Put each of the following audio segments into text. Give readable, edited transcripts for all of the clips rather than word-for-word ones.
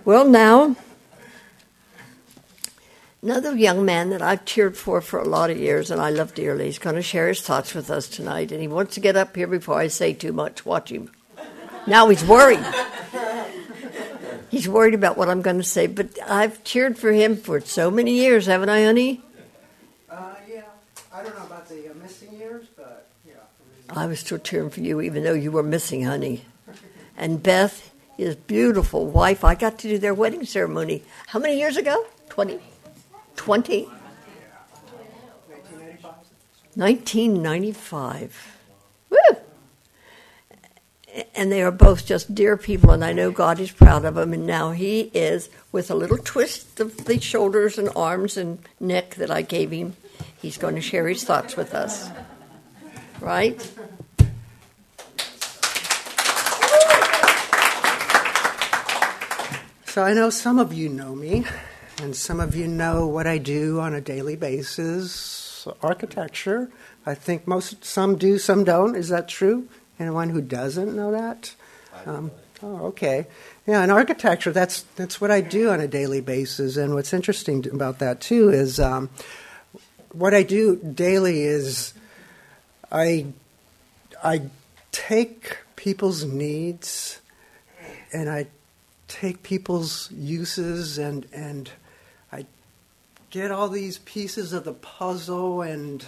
Well, now, another young man that I've cheered for a lot of years and I love dearly, he's going to share his thoughts with us tonight, and he wants to get up here before I say too much. Watch him. Now he's worried. He's worried about what I'm going to say, but I've cheered for him for so many years, haven't I, honey? Yeah. I don't know about the missing years, but yeah. I was still cheering for you even though you were missing, honey. And Beth, his beautiful wife, I got to do their wedding ceremony. How many years ago? 20? 20? 1995. Woo! And they are both just dear people, and I know God is proud of them. And now he is, with a little twist of the shoulders and arms and neck that I gave him, he's going to share his thoughts with us. Right? So I know some of you know me, and some of you know what I do on a daily basis. Architecture. I think some do, some don't. Is that true? Anyone who doesn't know that? Okay. Yeah, in architecture, that's what I do on a daily basis. And what's interesting about that, too, is what I do daily is I take people's needs and I take people's uses and I get all these pieces of the puzzle and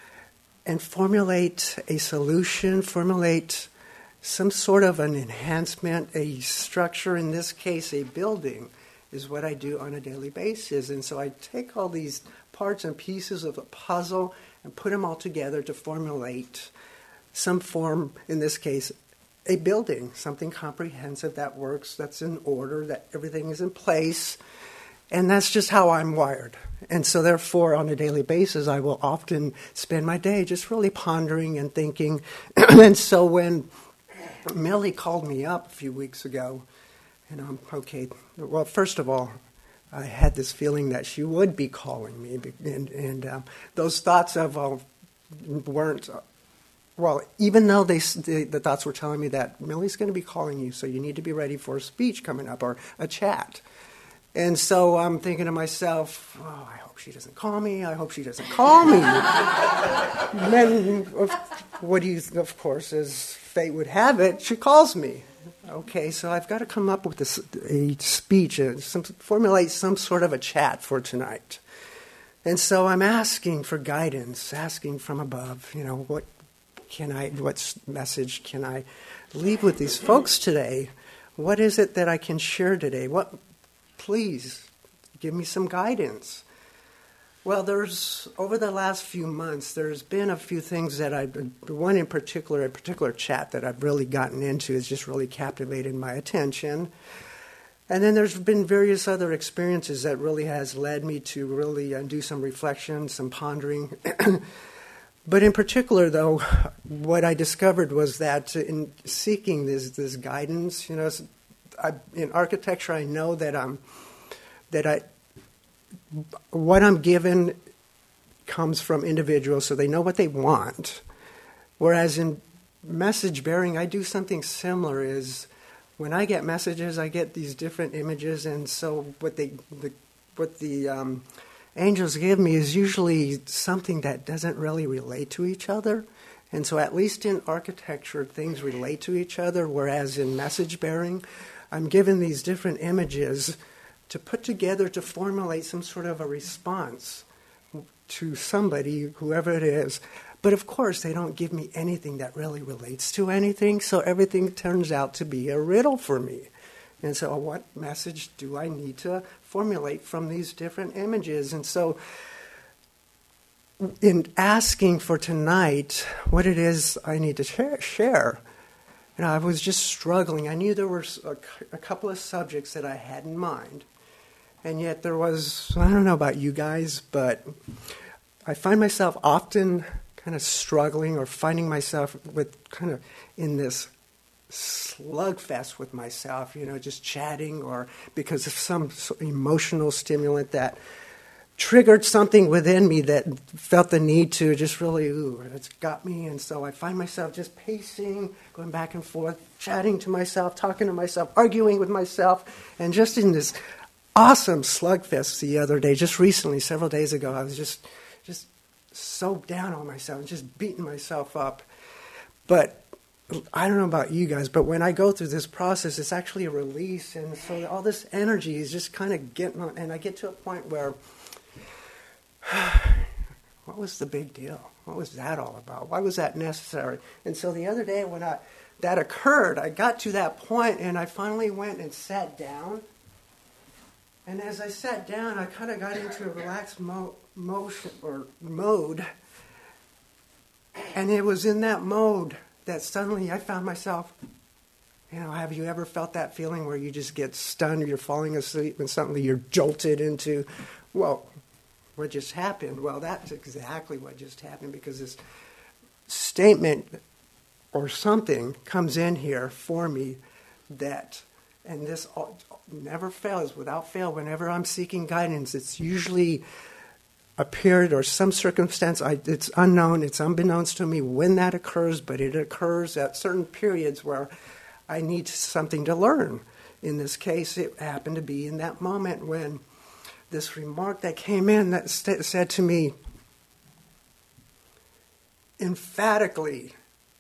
formulate a solution, formulate some sort of an enhancement, a structure, in this case a building, is what I do on a daily basis. And so I take all these parts and pieces of the puzzle and put them all together to formulate some form, in this case, a building, something comprehensive that works, that's in order, that everything is in place. And that's just how I'm wired. And so therefore, on a daily basis, I will often spend my day just really pondering and thinking. And so when Millie called me up a few weeks ago, and okay, well, first of all, I had this feeling that she would be calling me. And those thoughts weren't, well, even though the thoughts were telling me that Millie's going to be calling you, so you need to be ready for a speech coming up or a chat. And so I'm thinking to myself, I hope she doesn't call me. I hope she doesn't call me. And then, of course, as fate would have it, she calls me. Okay, so I've got to come up with a speech, formulate some sort of a chat for tonight. And so I'm asking for guidance, asking from above, what message can I leave with these folks today? What is it that I can share today? Please give me some guidance. Well, over the last few months, there's been a few things that one in particular, a particular chat that I've really gotten into has just really captivated my attention. And then there's been various other experiences that really has led me to really do some reflection, some pondering. But in particular, though, what I discovered was that in seeking this guidance, in architecture, I know that what I'm given comes from individuals, so they know what they want. Whereas in message bearing, I do something similar. Is when I get messages, I get these different images, and so what the angels give me is usually something that doesn't really relate to each other. And so at least in architecture, things relate to each other, whereas in message bearing, I'm given these different images to put together to formulate some sort of a response to somebody, whoever it is. But of course, they don't give me anything that really relates to anything, so everything turns out to be a riddle for me. And so what message do I need to formulate from these different images? And so in asking for tonight what it is I need to share, I was just struggling. I knew there were a couple of subjects that I had in mind. And yet there was, I don't know about you guys, but I find myself often kind of struggling or finding myself with kind of in this slugfest with myself, just chatting or because of some emotional stimulant that triggered something within me that felt the need to just really, it's got me. And so I find myself just pacing, going back and forth, chatting to myself, talking to myself, arguing with myself, and just in this awesome slugfest the other day, just recently, several days ago, I was just so down on myself, just beating myself up. But I don't know about you guys, but when I go through this process, it's actually a release, and so all this energy is just kind of getting on, and I get to a point where, what was the big deal? What was that all about? Why was that necessary? And so the other day when that occurred, I got to that point, and I finally went and sat down. And as I sat down, I kind of got into a relaxed mode. And it was in that mode that suddenly I found myself, have you ever felt that feeling where you just get stunned, you're falling asleep, and suddenly you're jolted into, what just happened? Well, that's exactly what just happened, because this statement or something comes in here for me that, and this never fails, without fail, whenever I'm seeking guidance, it's usually a period or some circumstance, it's unknown, it's unbeknownst to me when that occurs, but it occurs at certain periods where I need something to learn. In this case, it happened to be in that moment when this remark that came in that said to me emphatically,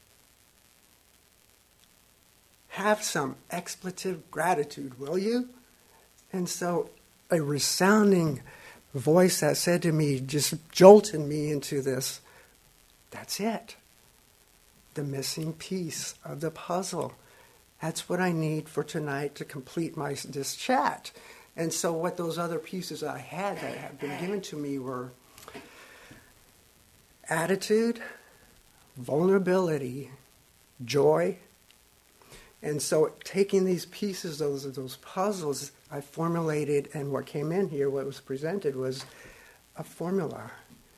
have some expletive gratitude, will you? And so a resounding voice that said to me, just jolted me into this, that's it. The missing piece of the puzzle. That's what I need for tonight to complete this chat. And so what those other pieces I had that had been given to me were attitude, vulnerability, joy. And so taking these pieces, those puzzles, I formulated, and what came in here, what was presented was a formula.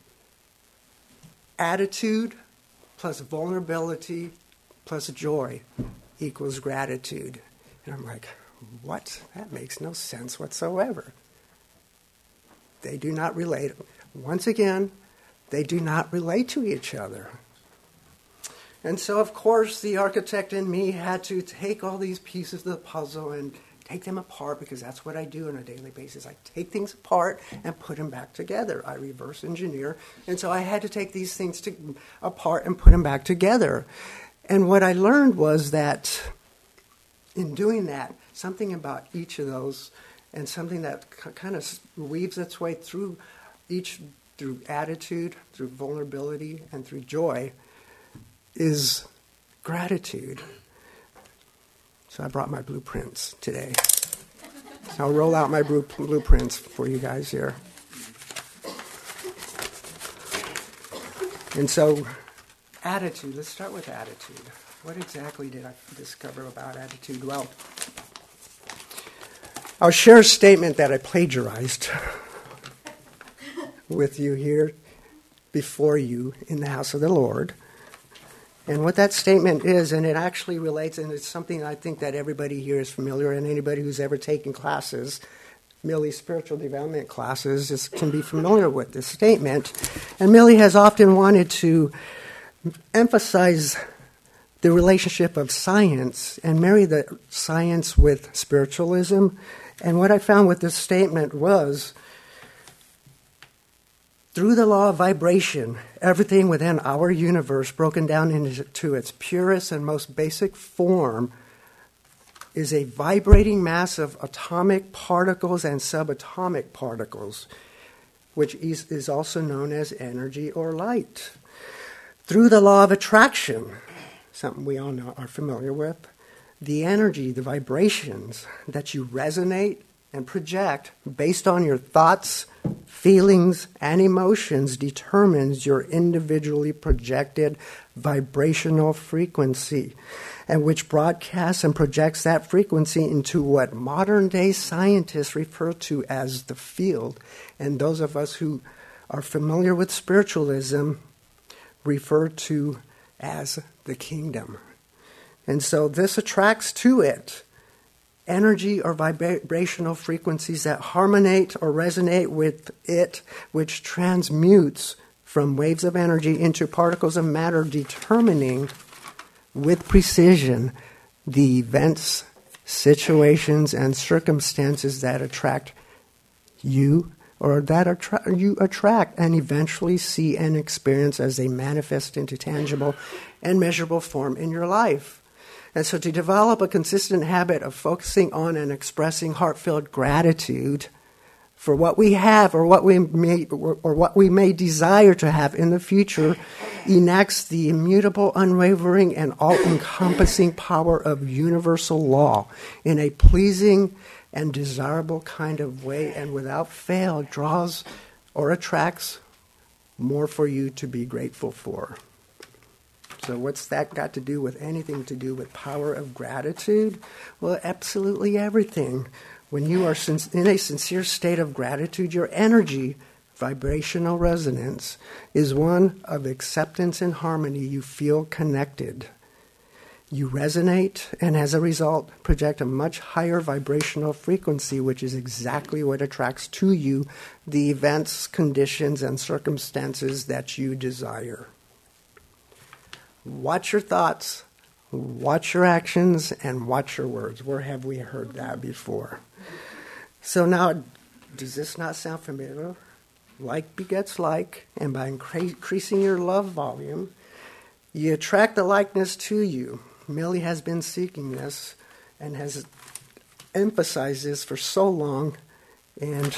Attitude plus vulnerability plus joy equals gratitude. And I'm like, what? That makes no sense whatsoever. They do not relate. Once again, they do not relate to each other. And so, of course, the architect in me had to take all these pieces of the puzzle and take them apart, because that's what I do on a daily basis. I take things apart and put them back together. I reverse engineer. And so I had to take these things apart and put them back together. And what I learned was that in doing that, something about each of those, and something that kind of weaves its way through attitude, through vulnerability, and through joy, is gratitude. So I brought my blueprints today. So I'll roll out my blueprints for you guys here. And so, attitude. Let's start with attitude. What exactly did I discover about attitude? Well, I'll share a statement that I plagiarized with you here before you in the house of the Lord. And what that statement is, and it actually relates, and it's something I think that everybody here is familiar, and anybody who's ever taken classes, Millie's spiritual development classes, can be familiar with this statement. And Millie has often wanted to emphasize the relationship of science and marry the science with spiritualism. And what I found with this statement was, through the law of vibration, everything within our universe, broken down into its purest and most basic form, is a vibrating mass of atomic particles and subatomic particles, which is also known as energy or light. Through the law of attraction, something we all are familiar with, the energy, the vibrations that you resonate and project based on your thoughts, feelings, and emotions determines your individually projected vibrational frequency, and which broadcasts and projects that frequency into what modern-day scientists refer to as the field, and those of us who are familiar with spiritualism refer to as the kingdom. And so this attracts to it energy or vibrational frequencies that harmonate or resonate with it, which transmutes from waves of energy into particles of matter, determining with precision the events, situations, and circumstances that attract you, or that you attract and eventually see and experience as they manifest into tangible and measurable form in your life. And so to develop a consistent habit of focusing on and expressing heartfelt gratitude for what we have or what we may desire to have in the future enacts the immutable, unwavering, and all-encompassing power of universal law in a pleasing and desirable kind of way, and without fail draws or attracts more for you to be grateful for. So what's that got to do with anything to do with power of gratitude? Well, absolutely everything. When you are in a sincere state of gratitude, your energy, vibrational resonance, is one of acceptance and harmony. You feel connected. You resonate, and as a result, project a much higher vibrational frequency, which is exactly what attracts to you the events, conditions, and circumstances that you desire. Watch your thoughts, watch your actions, and watch your words. Where have we heard that before? So now, does this not sound familiar? Like begets like, and by increasing your love volume, you attract the likeness to you. Millie has been seeking this and has emphasized this for so long, and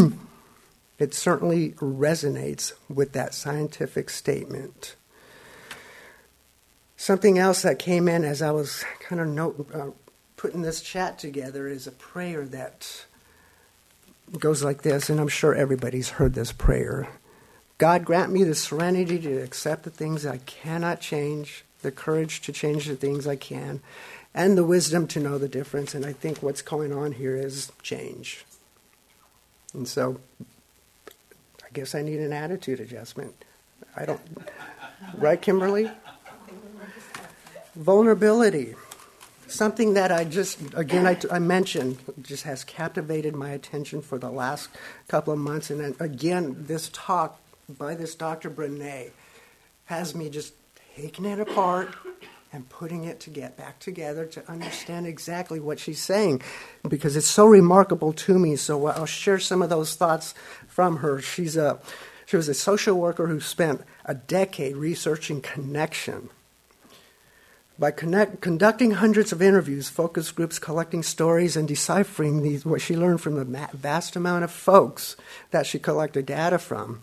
it certainly resonates with that scientific statement. Something else that came in as I was kind of putting this chat together is a prayer that goes like this, and I'm sure everybody's heard this prayer. God, grant me the serenity to accept the things I cannot change, the courage to change the things I can, and the wisdom to know the difference. And I think what's going on here is change. And so I guess I need an attitude adjustment. Right, Kimberly? Vulnerability. Something that I mentioned, just has captivated my attention for the last couple of months. And then again, this talk by this Dr. Brené has me just taking it apart and putting it back together to understand exactly what she's saying, because it's so remarkable to me. So I'll share some of those thoughts from her. She was a social worker who spent a decade researching connection. By conducting hundreds of interviews, focus groups, collecting stories, and deciphering what she learned from the vast amount of folks that she collected data from.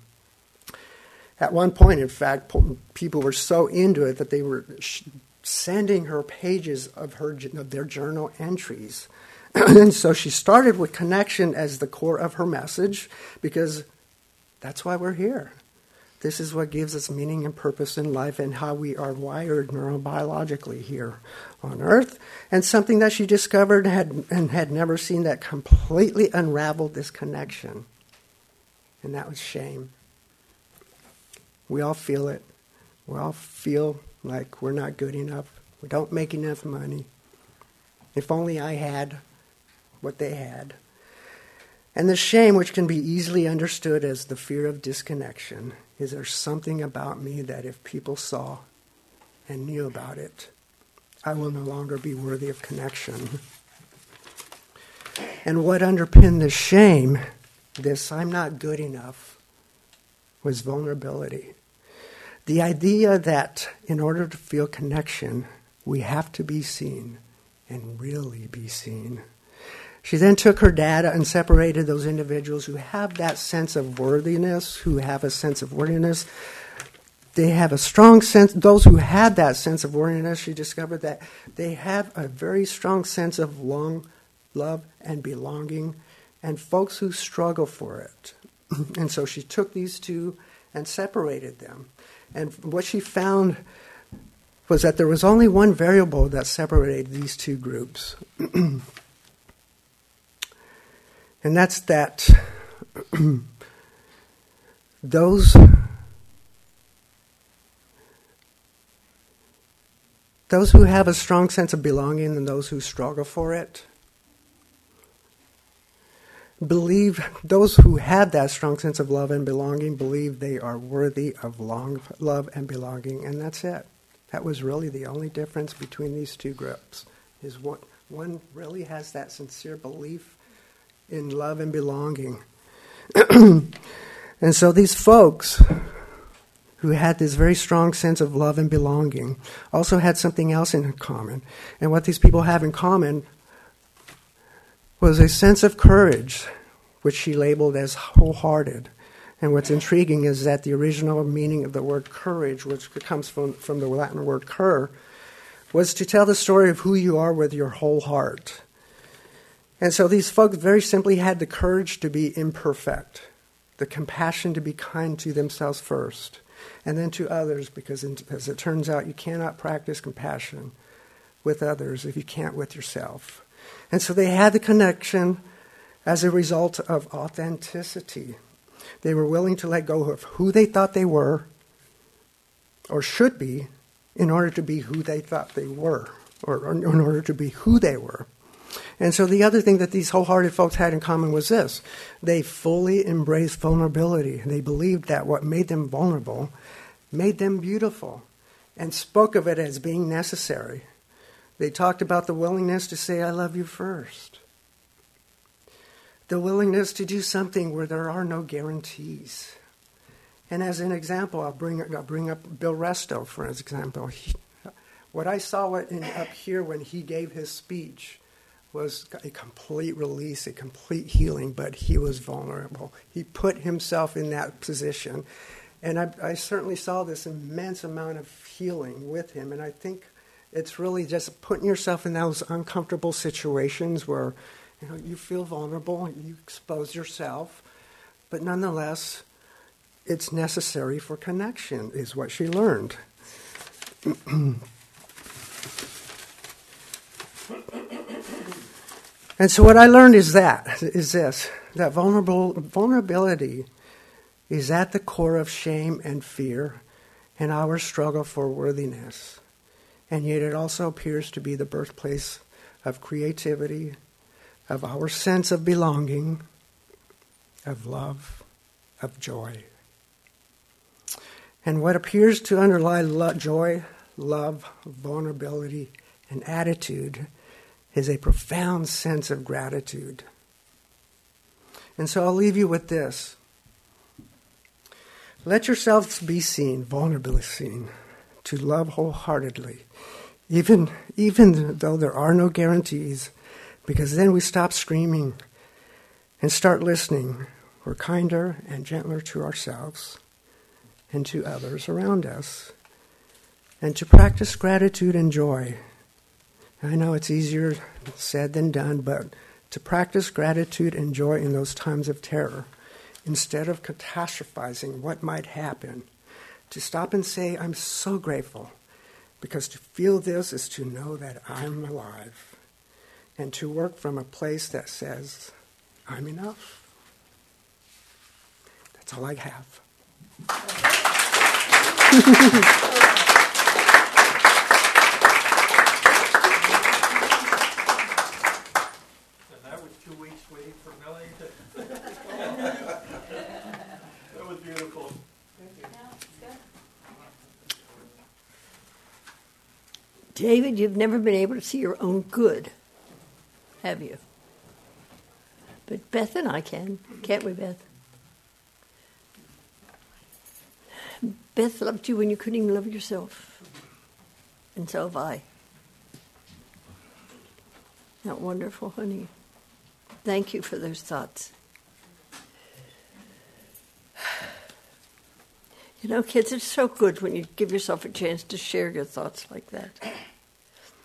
At one point, in fact, people were so into it that they were sending her pages of their journal entries. And so she started with connection as the core of her message, because that's why we're here. This is what gives us meaning and purpose in life, and how we are wired neurobiologically here on Earth. And something that she discovered had never seen that completely unraveled this connection. And that was shame. We all feel it. We all feel like we're not good enough. We don't make enough money. If only I had what they had. And the shame, which can be easily understood as the fear of disconnection, is there something about me that if people saw and knew about it, I will no longer be worthy of connection. And what underpinned the shame, this I'm not good enough, was vulnerability. The idea that in order to feel connection, we have to be seen and really be seen. She then took her data and separated those individuals who have that sense of worthiness, They have a strong sense, those who had that sense of worthiness, she discovered that they have a very strong sense of love and belonging, and folks who struggle for it. And so she took these two and separated them. And what she found was that there was only one variable that separated these two groups. And that's that those who have a strong sense of belonging and those who struggle for it believed, those who had that strong sense of love and belonging believed they are worthy of love and belonging, and that's it. That was really the only difference between these two groups, is one really has that sincere belief in love and belonging. And so these folks who had this very strong sense of love and belonging also had something else in common. And what these people have in common was a sense of courage, which she labeled as wholehearted. And what's intriguing is that the original meaning of the word courage, which comes from the Latin word cur, was to tell the story of who you are with your whole heart. And so these folks very simply had the courage to be imperfect, the compassion to be kind to themselves first, and then to others, because as it turns out, you cannot practice compassion with others if you can't with yourself. And so they had the connection as a result of authenticity. They were willing to let go of who they thought they were or should be in order to be who they thought they were, or in order to be who they were. And so the other thing that these wholehearted folks had in common was this. They fully embraced vulnerability. They believed that what made them vulnerable made them beautiful and spoke of it as being necessary. They talked about the willingness to say, I love you first. The willingness to do something where there are no guarantees. And as an example, I'll bring up Bill Resto, for example. What I saw up here when he gave his speech was a complete release, a complete healing, but he was vulnerable. He put himself in that position. And I certainly saw this immense amount of healing with him. And I think it's really just putting yourself in those uncomfortable situations where you feel vulnerable, you expose yourself, but nonetheless, it's necessary for connection, is what she learned. And so what I learned is this, that vulnerability is at the core of shame and fear and our struggle for worthiness. And yet it also appears to be the birthplace of creativity, of our sense of belonging, of love, of joy. And what appears to underlie joy, love, vulnerability, and attitude is a profound sense of gratitude. And so I'll leave you with this. Let yourselves be seen, vulnerably seen, to love wholeheartedly, even though there are no guarantees, because then we stop screaming and start listening. We're kinder and gentler to ourselves and to others around us. And to practice gratitude and joy. I know it's easier said than done, but to practice gratitude and joy in those times of terror, instead of catastrophizing what might happen, to stop and say, I'm so grateful, because to feel this is to know that I'm alive, and to work from a place that says, I'm enough. That's all I have. That was beautiful. David, you've never been able to see your own good, have you? But Beth and I can, can't we, Beth? Beth loved you when you couldn't even love yourself. And so have I. Not wonderful, honey? Thank you for those thoughts. You know, kids, it's so good when you give yourself a chance to share your thoughts like that.